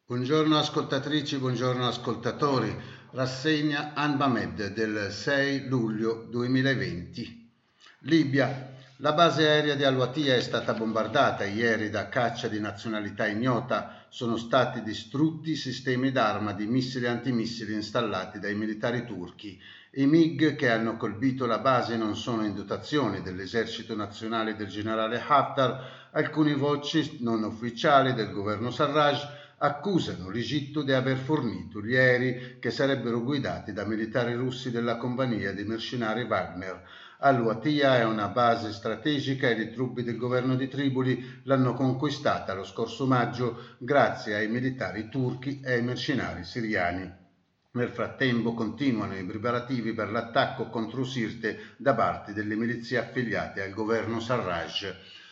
Buongiorno ascoltatrici, buongiorno ascoltatori. Rassegna Anbamed del 6 luglio 2020. Libia. La base aerea di Al-Watia è stata bombardata ieri da caccia di nazionalità ignota. Sono stati distrutti sistemi d'arma di missili antimissili installati dai militari turchi. I MiG che hanno colpito la base non sono in dotazione dell'esercito nazionale del generale Haftar. Alcune voci non ufficiali del governo Sarraj accusano l'Egitto di aver fornito gli aerei che sarebbero guidati da militari russi della compagnia di mercenari Wagner. Al-Watia è una base strategica e le truppe del governo di Tripoli l'hanno conquistata lo scorso maggio grazie ai militari turchi e ai mercenari siriani. Nel frattempo continuano i preparativi per l'attacco contro Sirte da parte delle milizie affiliate al governo Sarraj.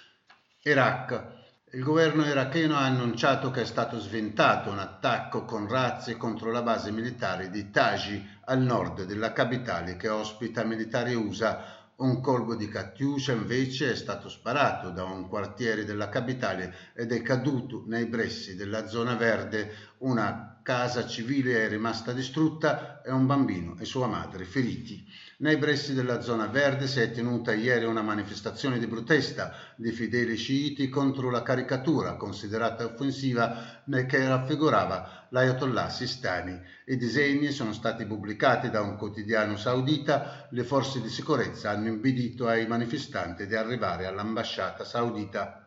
Iraq. Il governo iracheno ha annunciato che è stato sventato un attacco con razzi contro la base militare di Taji al nord della capitale che ospita militari USA. Un colpo di Katyusha invece è stato sparato da un quartiere della capitale ed è caduto nei pressi della zona verde. Una casa civile è rimasta distrutta e un bambino e sua madre feriti. Nei pressi della zona verde si è tenuta ieri una manifestazione di protesta di fedeli sciiti contro la caricatura considerata offensiva che raffigurava l'Ayatollah Sistani. I disegni sono stati pubblicati da un quotidiano saudita. Le forze di sicurezza hanno impedito ai manifestanti di arrivare all'ambasciata saudita.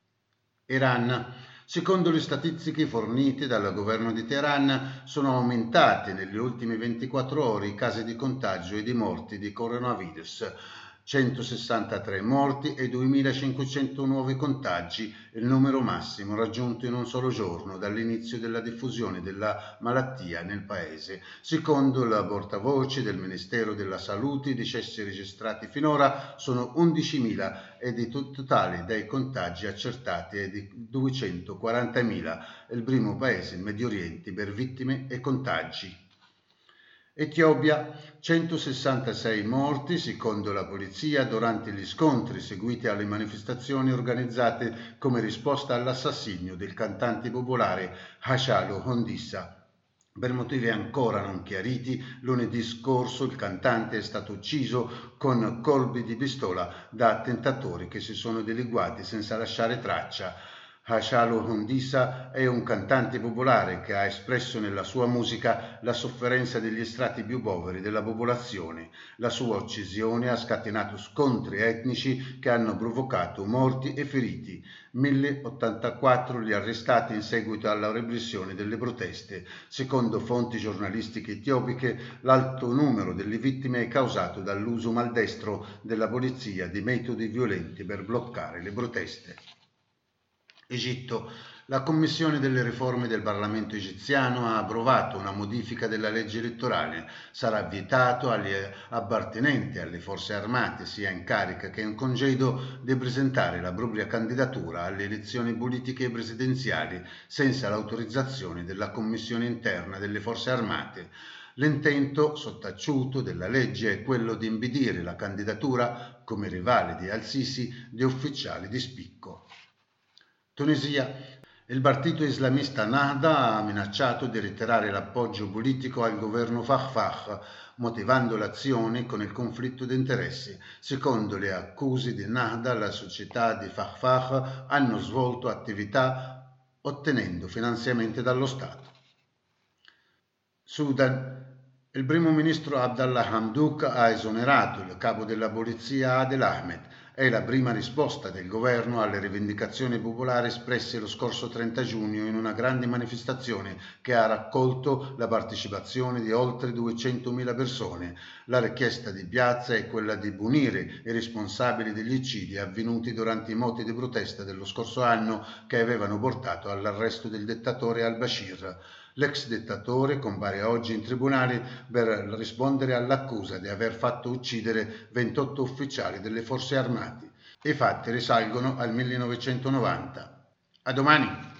Iran. Secondo le statistiche fornite dal governo di Teheran, sono aumentati negli ultimi 24 ore i casi di contagio e di morti di coronavirus. 163 morti e 2.500 nuovi contagi, il numero massimo raggiunto in un solo giorno dall'inizio della diffusione della malattia nel paese. Secondo la portavoce del Ministero della Salute, i decessi registrati finora sono 11.000 ed i totali dei contagi accertati è di 240.000. È il primo paese in Medio Oriente per vittime e contagi. Etiopia, 166 morti, secondo la polizia, durante gli scontri seguiti alle manifestazioni organizzate come risposta all'assassinio del cantante popolare Hachalu Hundessa. Per motivi ancora non chiariti, lunedì scorso il cantante è stato ucciso con colpi di pistola da attentatori che si sono dileguati senza lasciare traccia. Hachalu Hundessa è un cantante popolare che ha espresso nella sua musica la sofferenza degli strati più poveri della popolazione. La sua uccisione ha scatenato scontri etnici che hanno provocato morti e feriti. 1084 gli arrestati in seguito alla repressione delle proteste. Secondo fonti giornalistiche etiopiche, l'alto numero delle vittime è causato dall'uso maldestro della polizia di metodi violenti per bloccare le proteste. Egitto. La Commissione delle riforme del Parlamento egiziano ha approvato una modifica della legge elettorale. Sarà vietato agli appartenenti alle forze armate, sia in carica che in congedo, di presentare la propria candidatura alle elezioni politiche e presidenziali senza l'autorizzazione della Commissione interna delle forze armate. L'intento sottaciuto della legge è quello di impedire la candidatura, come rivale di Al-Sisi, di ufficiali di spicco. Tunisia. Il partito islamista Nahda ha minacciato di ritirare l'appoggio politico al governo Fakhfakh, motivando l'azione con il conflitto di interessi. Secondo le accuse di Nahda, la società di Fakhfakh hanno svolto attività ottenendo finanziamenti dallo Stato. Sudan. Il primo ministro Abdallah Hamdok ha esonerato il capo della polizia Adel Ahmed. È la prima risposta del governo alle rivendicazioni popolari espresse lo scorso 30 giugno in una grande manifestazione che ha raccolto la partecipazione di oltre 200.000 persone. La richiesta di piazza è quella di punire i responsabili degli eccidi avvenuti durante i moti di protesta dello scorso anno che avevano portato all'arresto del dittatore al-Bashir. L'ex dittatore compare oggi in tribunale per rispondere all'accusa di aver fatto uccidere 28 ufficiali delle forze armate. I fatti risalgono al 1990. A domani!